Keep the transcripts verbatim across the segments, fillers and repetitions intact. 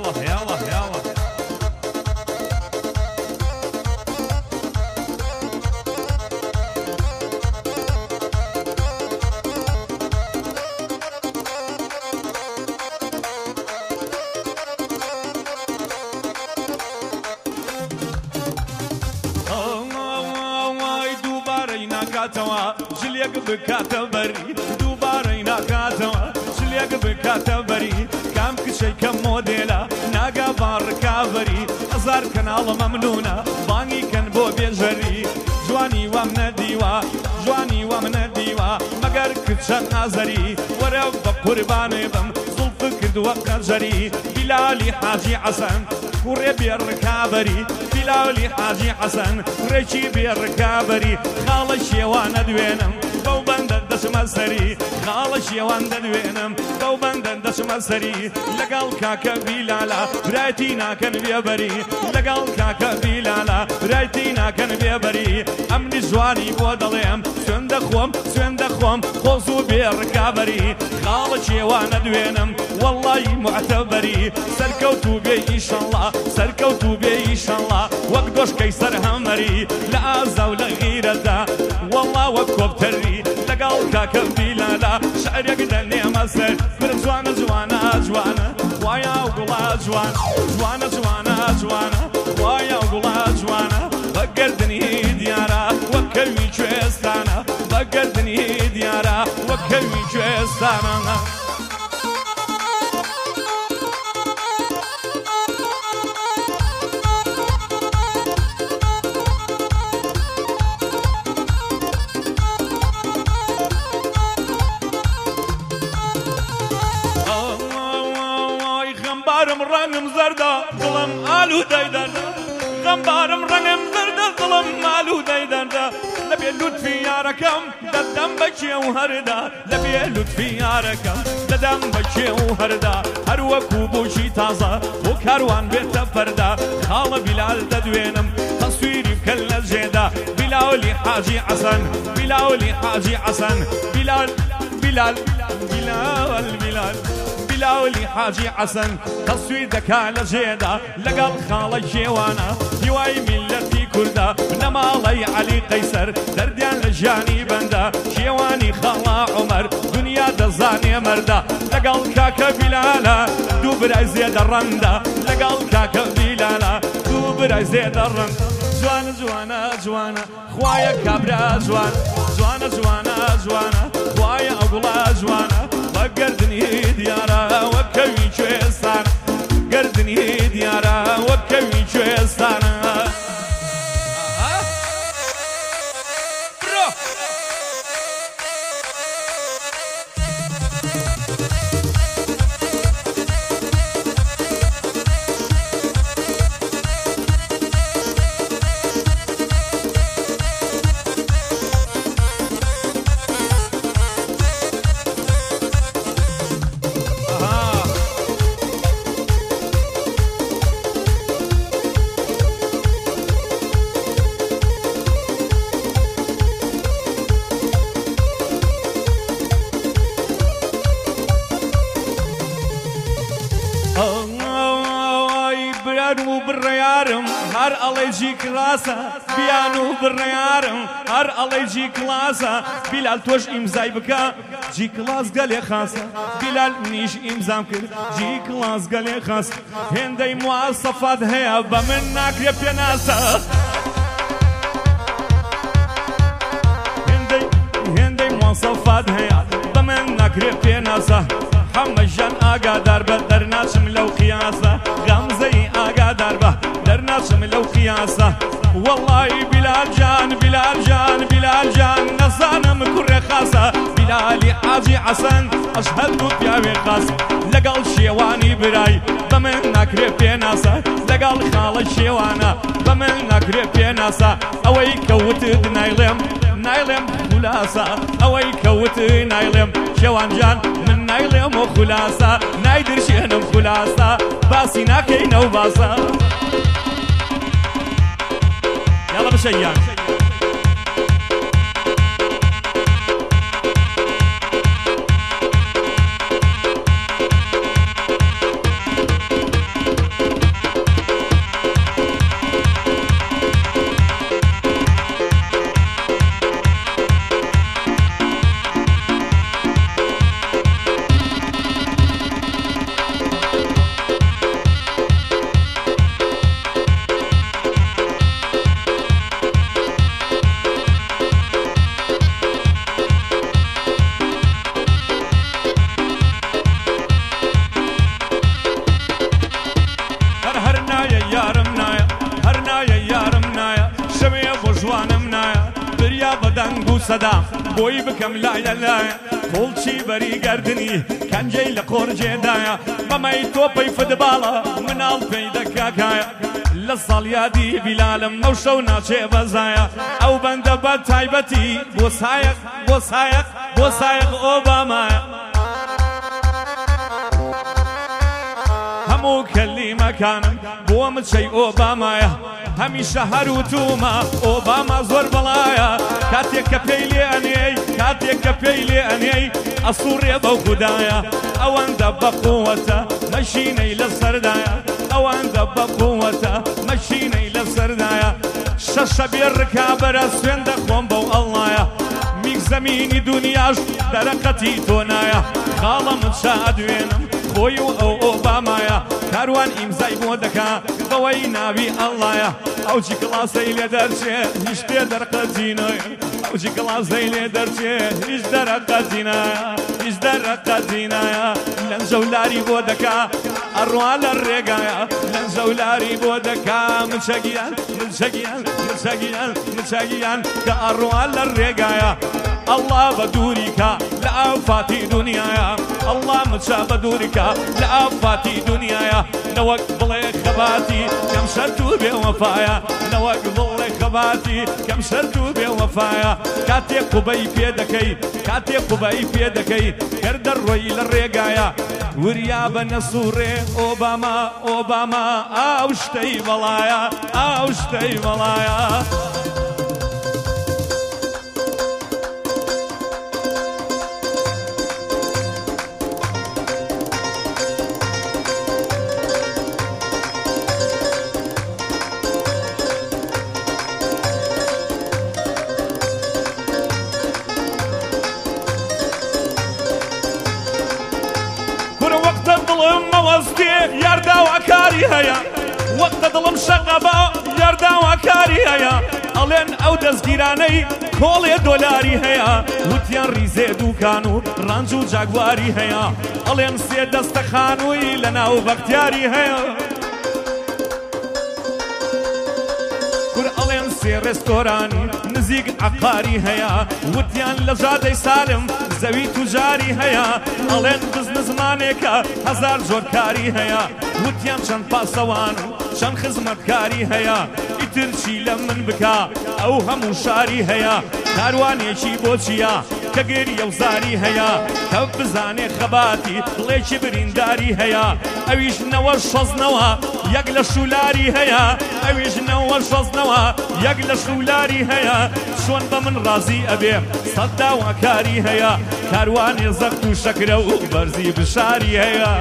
يلا يلا يلا كاتوا جليك بكاتبري دوبارينا كاتوا جليك بكاتبري كم كشي كم موديلا ناقا باركابري أزار كنال ممنونة باني كان بو بيجري جواني ومن ديوا جواني ومن ديوا مگر كتشان نازري ورب بقرباني بم زلفك دوا قجري بلالي حاجي حسن وري بيركابري بلالي حاجي حسن ريشي بيركابري خالش يوانا دوينم بو بند دشم سري خالش يوانا دوينم بو بند دشم سري لقال كاكا بلالا برايتينا كان بيبري لقال كاكا بلالا برايتينا كان بيبري امني جواني بودليم سند خوم سند خوم خوزو بيركابري خالش يوانا دوينم والله معتبري سركوتو بي ان شاء الله سركوتو بي ان شاء الله وقدوش كيسر همري لا زول غير دا والله وكوبتري لقال كاكا بلالا شعر يقدرني مسر كل جوانا جوانا جوانا ويا وقلا جوانا جوانا جوانا جوانا ويا وقلا جوانا بقردني ديارا وكوي جوستانا بقردني ديارا وكوي جوستانا غمبارم رنگم زردا دلم آلوده دردا غمبارم رنگم زردا دلم آلوده دردا لبی لطفی یارکم ددم بچه و هردا لبی لطفی یارکم ددم بچه و هردا هر وکو بوشی تازه و کاروان بیت فردا خال بلال ددوینم تصویری کل جدا بلالی حاجی حسن بلالی حاجی حسن بلال بلال بلال بلال بلاولي حاجي حسن تصويدك على جيدا لقال خالي جيوانا هواي ملتي كردا نما الله علي قيصر درديان لجاني بندا شيواني خالا عمر دنيا دزاني مردا لقال كاكا بلالا دوبر زيد الرندا لقال كاكا بلالا دوبر زيد الرندا جوانا جوانا جوانا خوايا كابرا جوانا جوانا جوانا جوانا خوايا أقولا جوانا وقردني ديارا وكوي جوستانا قردني ديارا وكوي جوستانا بالريارم هر الله يجي كلاسة بيانو بالريارم هر الله يجي كلاسة بلال توش امزاي بكا جي كلاس قال خاصة بلال منيش امزام كر جي كلاس قال خاصة هندي مواصفات هيا بمنك يا بياناسة هندي هندي مواصفات هيا بمنك يا بياناسة حمجان آقا دربة درناشم لو قياسة غمزي آقا دربة درناشم لو قياسة والله بلال جان بلال جان بلال جان نزانم كر خاصة بلالي حاجي حسن أشهد بياوي خاص لقال شيواني براي بمن نكري بيناسة لقال خال شيوانا بمن نكري بيناسة أوي كوت نايلم نايلم خلاصة أوي كوت نايلم شوان جان من نايلم وخلاصة نايدر شينم خلاصة باسي ناكينا وباسا يلا بشيان نایە یارم نایە هەر نایە یارم نایە شەوێ بۆ ژوانم نایە بریا بەدەنگ و سەدام بۆی بکەم لایە لایە قوڵچی بەری گەردنی کەنجەی لە قۆرجێدایە بەمەی تۆپەی فدباڵە مناڵ پێی دەکاکایە لە ساڵیادی بیلالم ئەو شەو ناچێ بەزایە ئەو بەندە بە تایبەتی بۆ سایق بۆ سایق بۆ سایق ئۆبامایە هەموو کەلیمەکانم بۆ مچەی ئۆبامایە هەمیشە هەروتومە ئۆباما زۆر بەڵایە کاتێک کە پێی لێ ئەنێی کاتێک کە پێی لێ ئەنێی ئەسوڕێ بەو خودایە ئەوەندە بە قووەتە مەشینەی لە سەردایە ئەوەندە بە قووەتە مەشینەی لە سەردایە شەشە بێ ڕکابەرە سوێن دەخۆم بەو ئەڵڵایە میک زەمینی دونیاش دەرەقەتی تۆ نایە خاڵەم چا دوێنم بۆی و ئەو ئۆبامایە کاروان ئیمزای بۆ دەکا بەوەی ناوی ئەڵڵایە ئەوجی کڵاسەی لێ دەرچێ هیچ تێ دەرقەتینایە ئەوجی کڵاسەی لێ دەرچێ هیچ دەرەقەتینایە هیچ دەرەقەتینایە لەنجەولاری بۆ دەکا ئەڕوا لە ڕێگایە لەنجەولاری بۆ دەکا مچەگیان مچەگیان مچەگیان مچەگیان کە ئەڕوا لە ڕێگایە الله بە دووریکە لە ئافاتی دنیایە الله مچە بە دووریکە لە ئافاتی دنیایە نەوەک بڵێ خەباتی کەم شەرت و بێوەفایە نەوەک بڵێ خەباتی کەم شەرت و بێوەفایە کاتێک قوبەی پێ دەکەی کاتێک قوبەی پێ دەکەی گەردە ڕۆی لە ڕێگایە وریا بە نەسوڕێ ئۆباما ئۆباما ئاو شتەی بەڵایە ئاو شتەی بەڵایە یارداواکاری هەیە وەختە دڵم شەقەبە یارداواکاری هەیە ئەڵێن ئەو دەستگیرانەی کۆڵێ دۆلاری هەیە وتیان ریزێ دووکان و ڕەنج و جاگواری هەیە ئەڵێن سێ دەستە خانووی لە ناو بەختیاری هەیە کور ئەڵێن سێ ڕێستۆرانی نزیک عەقاری هەیە وتیان لە ژادەی سالم زەوی توجاری هەیە ئەڵێن بزنزمانێکە هەزار جۆرکاری هەیە وتیان چەند پاسەوان و چەند خزمەتکاری هەیە ئیتر چی لە من بکا ئەو هەموو شاری هەیە کاروانێکی بۆچیە کە گێریە و زاری هەیە کە بزانێ خەباتی بڵێکی برینداری هەیە ئەویش نەوە شەزنەوە یەک لە شولاری هەیە ئەویش نەوە شەزنەوە یەک لە شولاری هەیە چۆن بە من ڕازی ئەبێ سەد داواکاری هەیە کاروانێ زەخت و شەکرە و بەرزی بشاری هەیە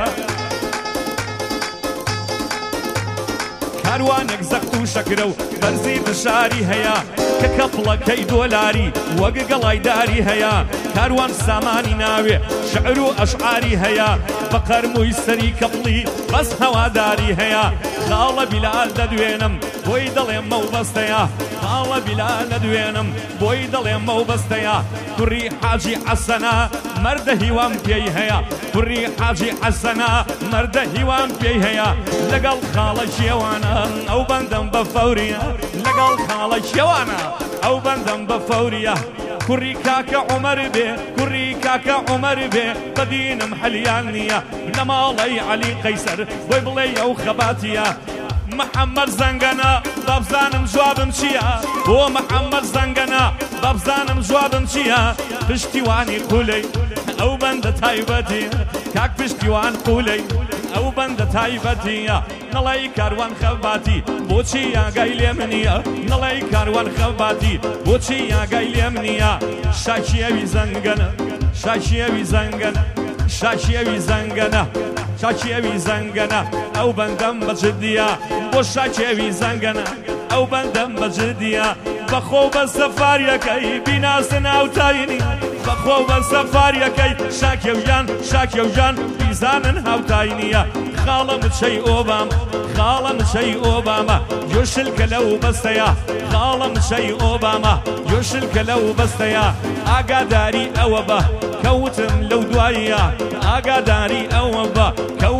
کاروانێک زەخت و شەکرە و بەرزی بشاری هەیە کە کەپڵەکەی دۆلاری وەک گەڵایداری هەیە کاروان سامانی ناوێ شعر و ئەشعاری هەیە بە قەرمووی سەری کەپڵی بەس هەواداری هەیە خاڵە بیلال دەدوێنم بۆی دەڵێم مەوبەستەیە خاڵە بیلال دەدوێنم بۆی دەڵێم مەوبەستەیە کوڕی حاجی حەسەنە مەردە هیوام پێی هەیە کوڕی حاجی حەسەنە مەردە هیوام پێی هەیە لەگەڵ خاڵە شێوانە ئەو بەندەم بە فەوریە لەگەڵ خاڵە شێوانە ئەو بەندەم بە فەوریە کوڕی کاکە عومەر بێ کوڕی کاکە عومەر بێ بەدینم حەلیان نییە لە ماڵەی عەلی قەیسەر بۆی بڵێ ئەو خەباتیە محەممەد زەنگەنە بابزانم جوابم چییە بۆ محەممەد زەنگەنە بابزانم جوابم چییە پشتیوانی قولەی ئەو بەندە تایبەتی کاک پشتیوان قولەی ئەو بەندە تایبەتیە نەڵی کاروان خەباتی بۆچی یاگای لێ منیە نەڵی کاروان خەباتی بۆچی یاگای لێ منیە شاکیەوی زەنگەنە شاکیەوی زەنگەنە شاکیەوی زەنگەنە شاکیەوی زەنگەنە ئەو بەندەم بەجددیە بۆ شاکیەوی زەنگەنە ئەو بەندەم بەجددیە بەخۆ بە سەفاریەکەی بیناسن هاوتاینی بەخۆ بە سەفاریەکەی شاکێویان شاکێویان بیزانن هاوتاینیە خاڵە مچەی ئۆبام خاڵە مچەی ئۆبامە یۆشلکە لەو بەستەیە خاڵە مچەی ئۆبامە یۆشلکە لەو بەستەیە ئاگاداری ئەوە بە کەوتم لەو دواییە ئاگاداری ئەوە بە کەوت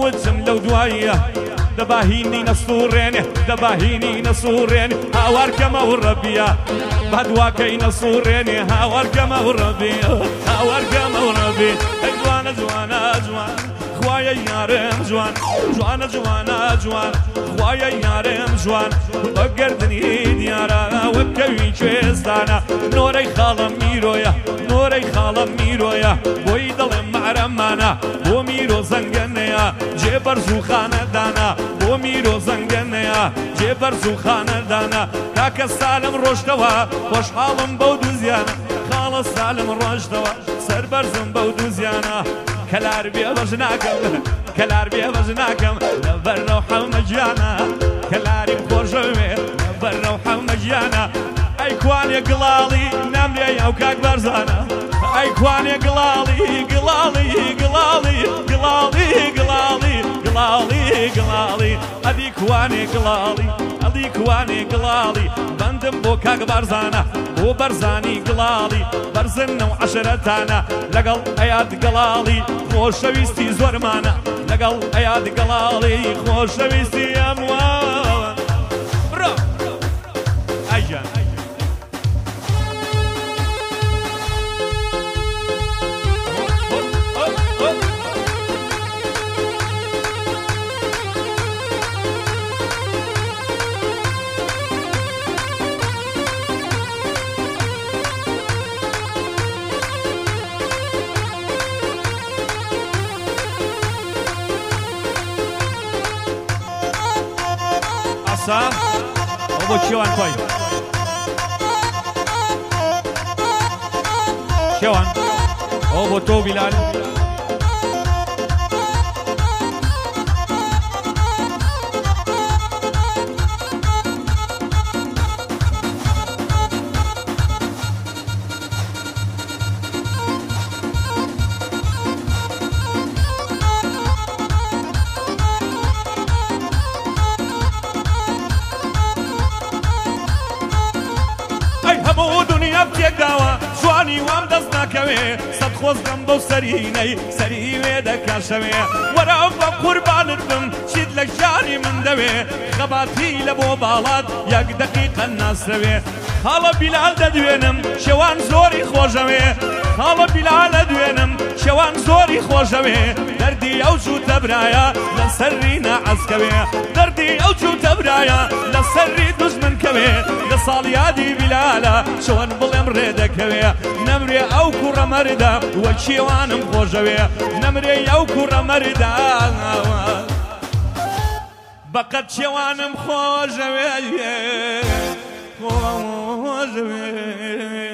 ئەوتم لەو دواییە دەباهینی نەسوڕێنێ دەباهینی نەسوڕێنێ هاوارکەمە و ڕەبیە بەدواکەی نەسوڕێنێ هاوارکەمە و ڕەبیە هاوارکەمە و ڕەبی ئەی جوانە جوانە جوان خوایە یارم جوان جوانە جوانە جوان خوایە یارم جوان بەگەردنی دیارە وەکەوی کوێستانە نۆرەی خاڵم میرۆیە نۆرەی خاڵم میرۆیە بۆی دڵێم مەعرەمانە بۆ میرۆ زەنگەنەیە جێبەرز و خانەدانە بۆ میرۆ زەنگەنەیە جێبەرز و خانەدانە کاکە سالم ڕۆژتەوە خۆشحاڵم بەو دووزیانە خاڵە سالم ڕۆژتەوە سەربەرزم بەو دووزیانە کەلار بێ بەش ناکەم کەلار بێ بەش ناکەم لەبەرنەو حەومە گیانە کەلاریم خۆشەوێ لەبەرنەو حەومە گیانە ئەی کوانێ گڵاڵی نامرێ ئەو کاک بەرزانە ئەی کوانێ گڵاڵی گڵاڵی گڵاڵی گڵاڵی گڵاڵی گڵاڵی گڵاڵی ئەدی کوانێ گڵاڵی ئەدی کوانێ گڵاڵی بەندم بۆ کاک بەرزانە بۆ بەرزانی گڵاڵی بەرزن و عەشرەتانە لەگەڵ ئەیاد گڵاڵی خۆشەویستی زۆرمانە لەگەڵ ئەیاد گڵاڵی خۆشەویستی ئەموان بڕۆ ئەیجان ئەو بۆ کێوان کۆی کێوان ئەو بۆ تۆ بیلال جوانی وام دەست ناکەوێ سەد خۆزگەم بەو سەرینەی سەری وێ دەکاشەوێ وەرە بە قوربانت بم چیت لە ژیانی من دەوێ خەباتی لە بۆ باڵات یەک دەقیقە ناسەوێ خاڵە بیلال دەدوێنم شێوان زۆری خۆشەوێ خاڵە بیلال دەدوێنم شێوان زۆری خۆشەوێ دەردی ئەو چوتە برایە لە سەرری نەعەسکەوێ دەردی ئەو چوتە برایە لە سەرری دوژمن کەوێ لە ساڵیادی بیلالە چۆن بڵێم ڕێدەکەوێ نەمرێ ئەو کوڕە مەردا وە کێوانم خۆشەوێ نەمرێ ئەو کوڕە مەردا بەقەت کێوانم خۆشەوێ خۆشەوێ